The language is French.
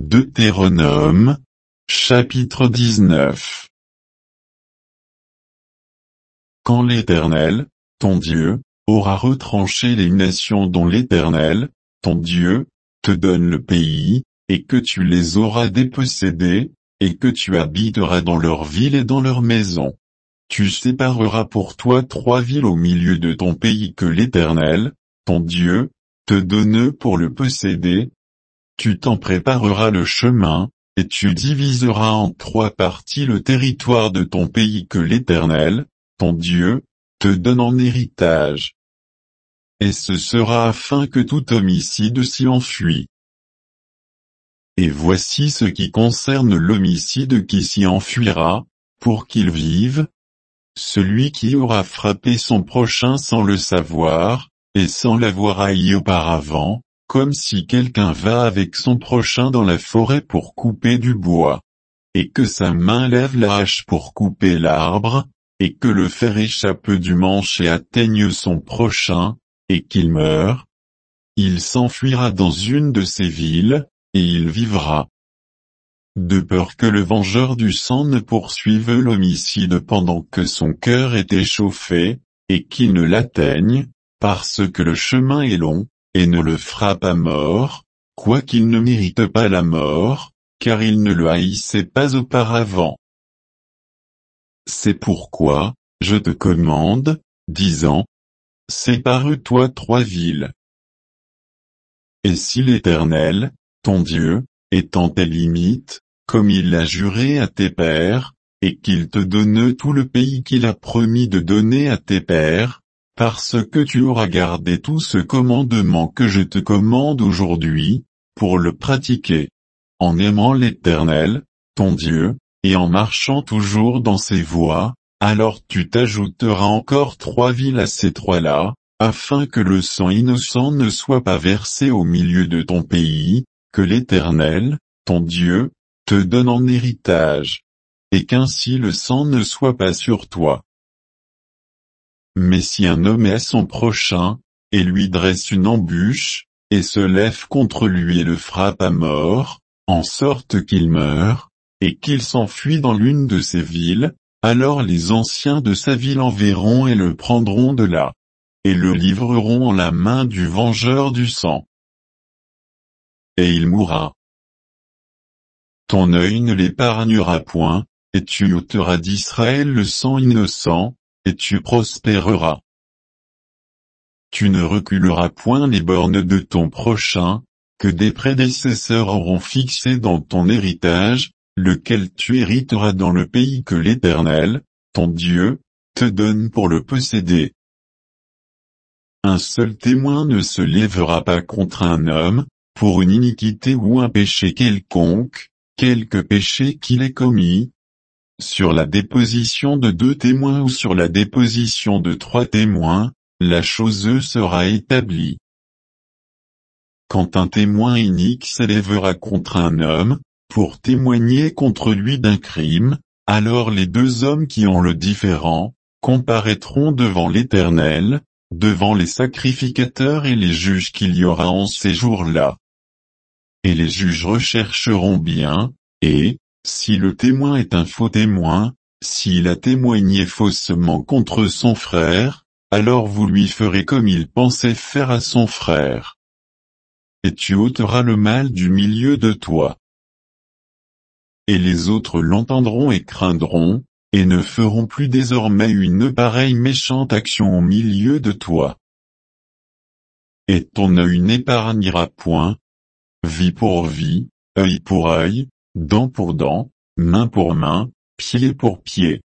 Deutéronome, chapitre 19. Quand l'Éternel, ton Dieu, aura retranché les nations dont l'Éternel, ton Dieu, te donne le pays, et que tu les auras dépossédées, et que tu habiteras dans leurs villes et dans leurs maisons. Tu sépareras pour toi 3 villes au milieu de ton pays que l'Éternel, ton Dieu, te donne pour le posséder. Tu t'en prépareras le chemin, et tu diviseras en 3 parties le territoire de ton pays que l'Éternel, ton Dieu, te donne en héritage. Et ce sera afin que tout homicide s'y enfuit. Et voici ce qui concerne l'homicide qui s'y enfuira, pour qu'il vive. Celui qui aura frappé son prochain sans le savoir, et sans l'avoir haï auparavant, comme si quelqu'un va avec son prochain dans la forêt pour couper du bois, et que sa main lève la hache pour couper l'arbre, et que le fer échappe du manche et atteigne son prochain, et qu'il meure. Il s'enfuira dans une de ces villes, et il vivra. De peur que le vengeur du sang ne poursuive l'homicide pendant que son cœur est échauffé, et qu'il ne l'atteigne, parce que le chemin est long, et ne le frappe à mort, quoiqu'il ne mérite pas la mort, car il ne le haïssait pas auparavant. C'est pourquoi, je te commande, disant, sépare-toi 3 villes. Et si l'Éternel, ton Dieu, étend tes limites, comme il l'a juré à tes pères, et qu'il te donne tout le pays qu'il a promis de donner à tes pères, parce que tu auras gardé tout ce commandement que je te commande aujourd'hui, pour le pratiquer, en aimant l'Éternel, ton Dieu, et en marchant toujours dans ses voies, alors tu t'ajouteras encore 3 villes à ces 3-là, afin que le sang innocent ne soit pas versé au milieu de ton pays, que l'Éternel, ton Dieu, te donne en héritage, et qu'ainsi le sang ne soit pas sur toi. Mais si un homme est à son prochain, et lui dresse une embûche, et se lève contre lui et le frappe à mort, en sorte qu'il meure, et qu'il s'enfuit dans l'une de ces villes, alors les anciens de sa ville enverront et le prendront de là, et le livreront en la main du vengeur du sang. Et il mourra. Ton œil ne l'épargnera point, et tu ôteras d'Israël le sang innocent, et tu prospéreras. Tu ne reculeras point les bornes de ton prochain, que des prédécesseurs auront fixé dans ton héritage, lequel tu hériteras dans le pays que l'Éternel, ton Dieu, te donne pour le posséder. Un seul témoin ne se lèvera pas contre un homme, pour une iniquité ou un péché quelconque, quelque péché qu'il ait commis. Sur la déposition de 2 témoins ou sur la déposition de 3 témoins, la chose sera établie. Quand un témoin inique s'élèvera contre un homme, pour témoigner contre lui d'un crime, alors les 2 hommes qui ont le différend, comparaîtront devant l'Éternel, devant les sacrificateurs et les juges qu'il y aura en ces jours-là. Et les juges rechercheront bien, et, si le témoin est un faux témoin, s'il a témoigné faussement contre son frère, alors vous lui ferez comme il pensait faire à son frère. Et tu ôteras le mal du milieu de toi. Et les autres l'entendront et craindront, et ne feront plus désormais une pareille méchante action au milieu de toi. Et ton œil n'épargnera point, vie pour vie, œil pour œil, dent pour dent, main pour main, pied pour pied.